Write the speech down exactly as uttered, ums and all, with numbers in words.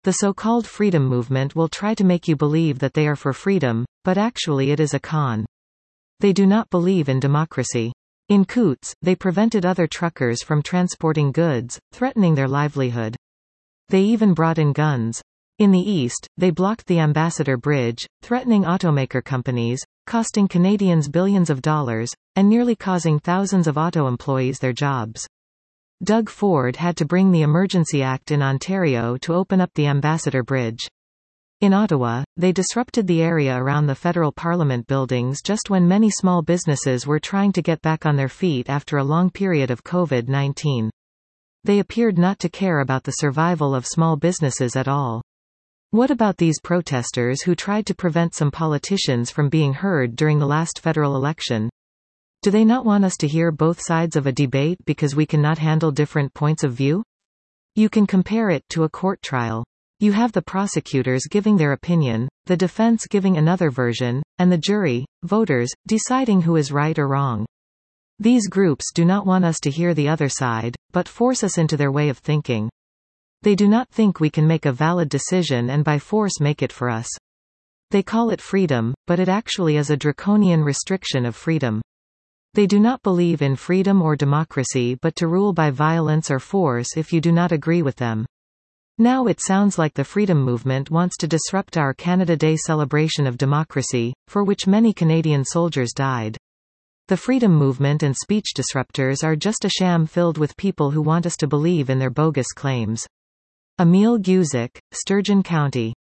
The so-called freedom movement will try to make you believe that they are for freedom, but actually it is a con. They do not believe in democracy. In Coutts, they prevented other truckers from transporting goods, threatening their livelihood. They even brought in guns. In the East, they blocked the Ambassador Bridge, threatening automaker companies, costing Canadians billions of dollars, and nearly causing thousands of auto employees their jobs. Doug Ford had to bring the Emergency Act in Ontario to open up the Ambassador Bridge. In Ottawa, they disrupted the area around the federal parliament buildings just when many small businesses were trying to get back on their feet after a long period of COVID nineteen. They appeared not to care about the survival of small businesses at all. What about these protesters who tried to prevent some politicians from being heard during the last federal election? Do they not want us to hear both sides of a debate because we cannot handle different points of view? You can compare it to a court trial. You have the prosecutors giving their opinion, the defense giving another version, and the jury, voters, deciding who is right or wrong. These groups do not want us to hear the other side, but force us into their way of thinking. They do not think we can make a valid decision and by force make it for us. They call it freedom, but it actually is a draconian restriction of freedom. They do not believe in freedom or democracy but to rule by violence or force if you do not agree with them. Now it sounds like the freedom movement wants to disrupt our Canada Day celebration of democracy, for which many Canadian soldiers died. The freedom movement and speech disruptors are just a sham filled with people who want us to believe in their bogus claims. Emil Guzik, Sturgeon County.